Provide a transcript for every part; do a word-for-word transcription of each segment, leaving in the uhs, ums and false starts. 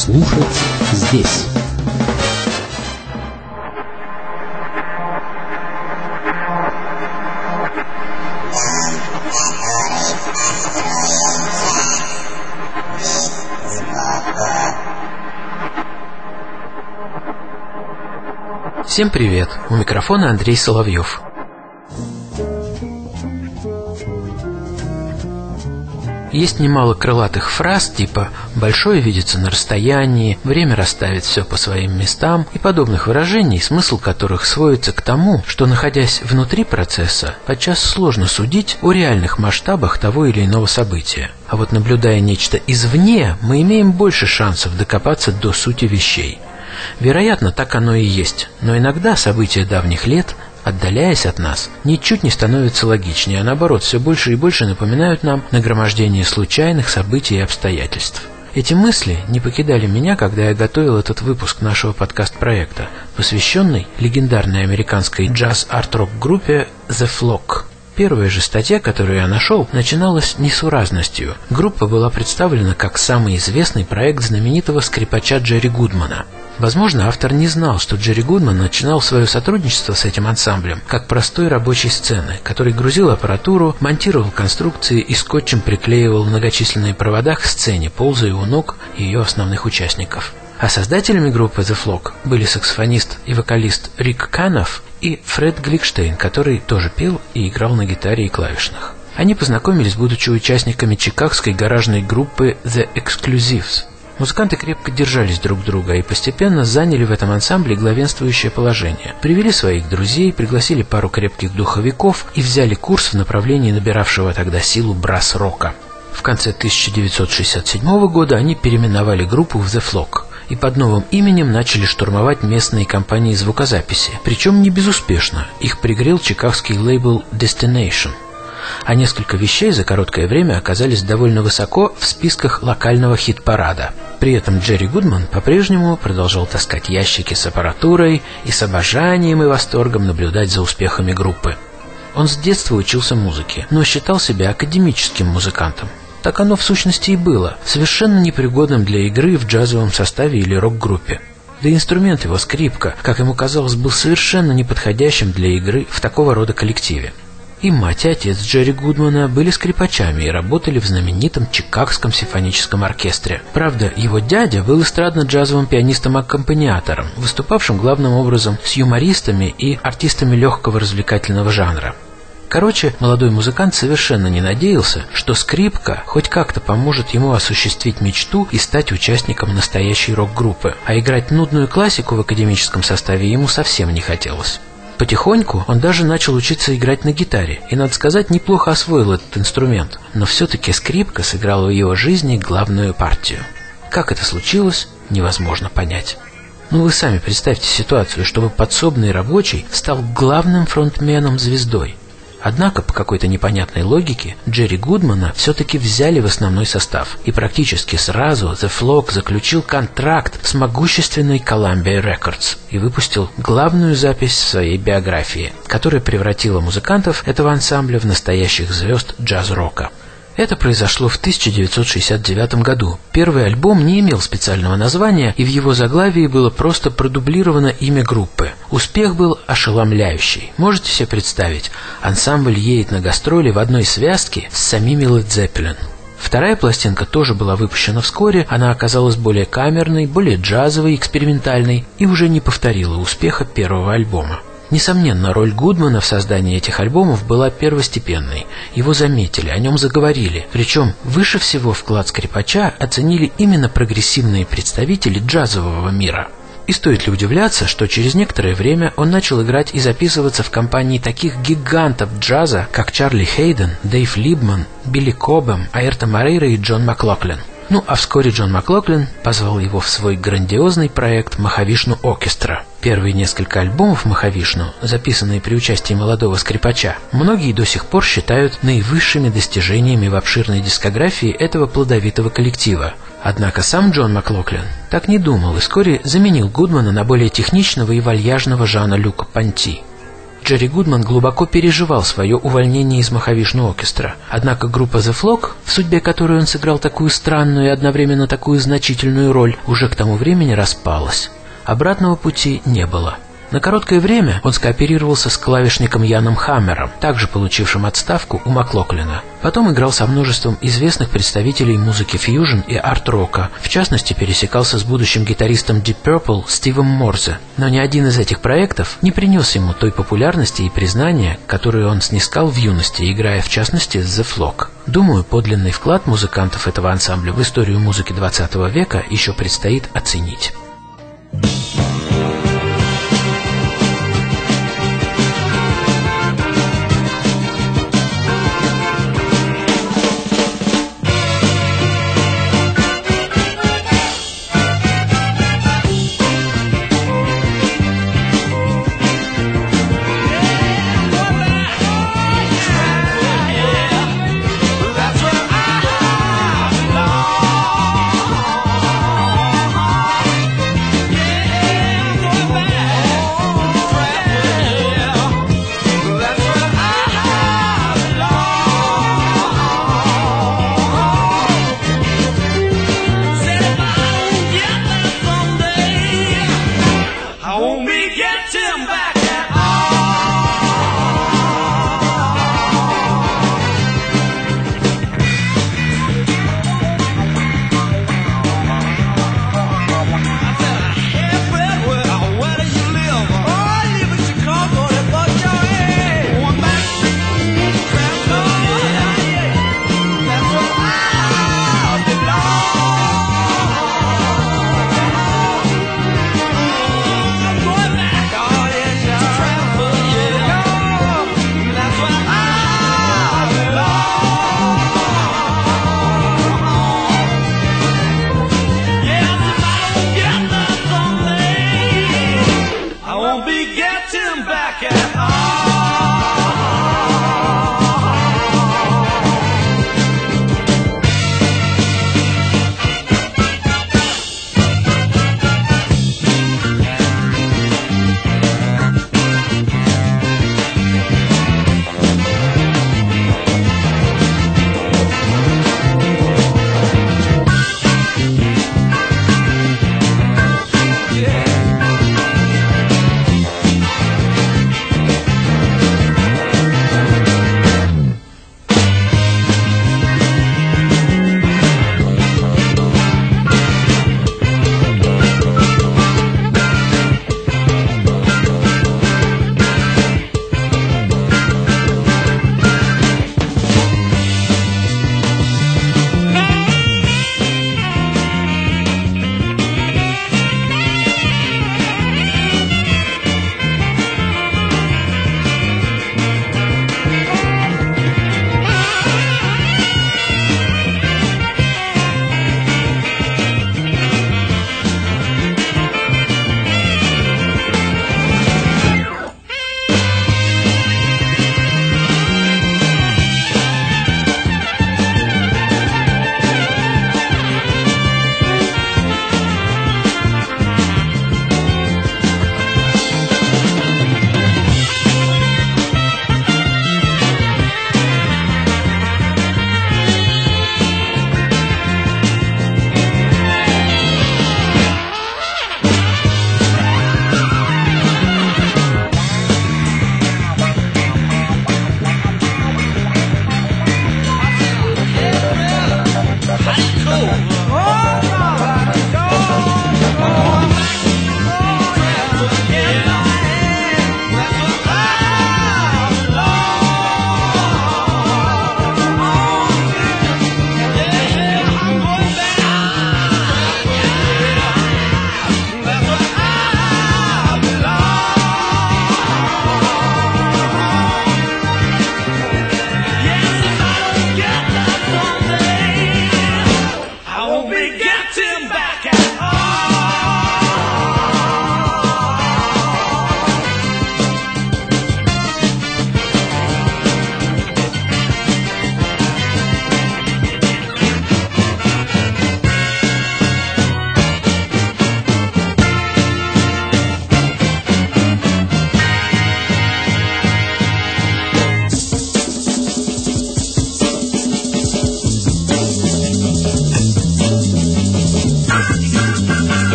Слушать здесь. Всем привет! У микрофона Андрей Соловьев. Есть немало крылатых фраз типа «большое видится на расстоянии», «время расставит все по своим местам» и подобных выражений, смысл которых сводится к тому, что, находясь внутри процесса, подчас сложно судить о реальных масштабах того или иного события. А вот наблюдая нечто извне, мы имеем больше шансов докопаться до сути вещей. Вероятно, так оно и есть, но иногда события давних лет, отдаляясь от нас, ничуть не становятся логичнее, а наоборот, все больше и больше напоминают нам нагромождение случайных событий и обстоятельств. Эти мысли не покидали меня, когда я готовил этот выпуск нашего подкаст-проекта, посвященный легендарной американской джаз-арт-рок группе The Flock. Первая же статья, которую я нашел, начиналась несуразностью. Группа была представлена как самый известный проект знаменитого скрипача Джерри Гудмана. Возможно, автор не знал, что Джерри Гудман начинал свое сотрудничество с этим ансамблем как простой рабочей сцены, который грузил аппаратуру, монтировал конструкции и скотчем приклеивал многочисленные провода к сцене, ползая у ног ее основных участников. А создателями группы The Flock были саксофонист и вокалист Рик Канов и Фред Гликштейн, который тоже пел и играл на гитаре и клавишных. Они познакомились, будучи участниками чикагской гаражной группы The Exclusives. Музыканты крепко держались друг друга и постепенно заняли в этом ансамбле главенствующее положение. Привели своих друзей, пригласили пару крепких духовиков и взяли курс в направлении набиравшего тогда силу брас-рока. В конце тысяча девятьсот шестьдесят седьмого года они переименовали группу в The Flock и под новым именем начали штурмовать местные компании звукозаписи. Причем не безуспешно. Их пригрел чикагский лейбл Destination. А несколько вещей за короткое время оказались довольно высоко в списках локального хит-парада. При этом Джерри Гудман по-прежнему продолжал таскать ящики с аппаратурой и с обожанием и восторгом наблюдать за успехами группы. Он с детства учился музыке, но считал себя академическим музыкантом. Так оно в сущности и было, совершенно непригодным для игры в джазовом составе или рок-группе. Да и инструмент его, скрипка, как ему казалось, был совершенно неподходящим для игры в такого рода коллективе. И мать, и отец Джерри Гудмана были скрипачами и работали в знаменитом Чикагском симфоническом оркестре. Правда, его дядя был эстрадно-джазовым пианистом-аккомпаниатором, выступавшим главным образом с юмористами и артистами легкого развлекательного жанра. Короче, молодой музыкант совершенно не надеялся, что скрипка хоть как-то поможет ему осуществить мечту и стать участником настоящей рок-группы, а играть нудную классику в академическом составе ему совсем не хотелось. Потихоньку он даже начал учиться играть на гитаре, и, надо сказать, неплохо освоил этот инструмент, но все-таки скрипка сыграла в его жизни главную партию. Как это случилось, невозможно понять. Ну вы сами представьте ситуацию, чтобы подсобный рабочий стал главным фронтменом-звездой. Однако, по какой-то непонятной логике, Джерри Гудмана все-таки взяли в основной состав, и практически сразу The Flock заключил контракт с могущественной Columbia Records и выпустил главную запись в своей биографии, которая превратила музыкантов этого ансамбля в настоящих звезд джаз-рока. Это произошло в тысяча девятьсот шестьдесят девятом году. Первый альбом не имел специального названия, и в его заглавии было просто продублировано имя группы. Успех был ошеломляющий. Можете себе представить, ансамбль едет на гастроли в одной связке с самими Led Zeppelin. Вторая пластинка тоже была выпущена вскоре, она оказалась более камерной, более джазовой, экспериментальной и уже не повторила успеха первого альбома. Несомненно, роль Гудмана в создании этих альбомов была первостепенной. Его заметили, о нем заговорили. Причем выше всего вклад скрипача оценили именно прогрессивные представители джазового мира. И стоит ли удивляться, что через некоторое время он начал играть и записываться в компании таких гигантов джаза, как Чарли Хейден, Дэйв Либман, Билли Кобэм, Аэрто Морейра и Джон Маклохлин. Ну а вскоре Джон Маклохлин позвал его в свой грандиозный проект «Махавишну Оркестра». Первые несколько альбомов «Махавишну», записанные при участии молодого скрипача, многие до сих пор считают наивысшими достижениями в обширной дискографии этого плодовитого коллектива. Однако сам Джон Маклохлин так не думал и вскоре заменил Гудмана на более техничного и вальяжного Жана Люка Понти. Джерри Гудман глубоко переживал свое увольнение из Mahavishnu Orchestra. Однако группа The Flock, в судьбе которой он сыграл такую странную и одновременно такую значительную роль, уже к тому времени распалась. Обратного пути не было. На короткое время он скооперировался с клавишником Яном Хаммером, также получившим отставку у Маклохлина. Потом играл со множеством известных представителей музыки фьюжн и арт-рока, в частности пересекался с будущим гитаристом Deep Purple Стивом Морзе. Но ни один из этих проектов не принес ему той популярности и признания, которые он снискал в юности, играя в частности с The Flock. Думаю, подлинный вклад музыкантов этого ансамбля в историю музыки двадцатого века еще предстоит оценить.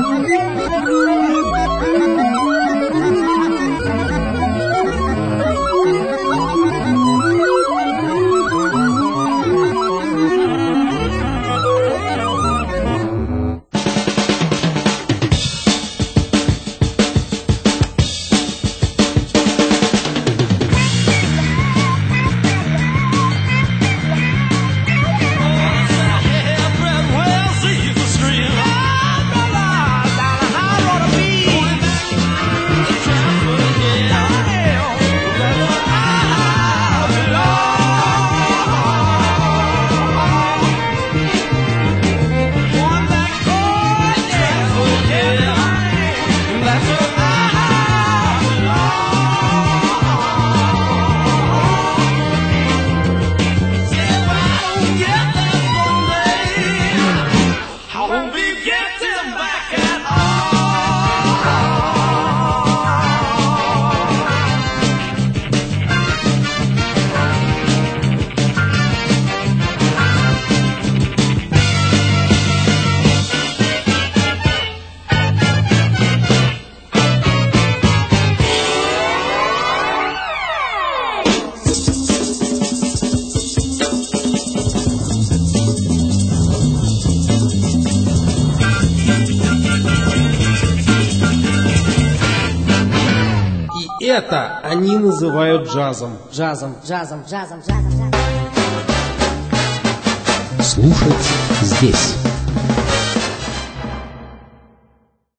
Это они называют джазом. Джазом, джазом, джазом, джазом, джазом. Слушать здесь.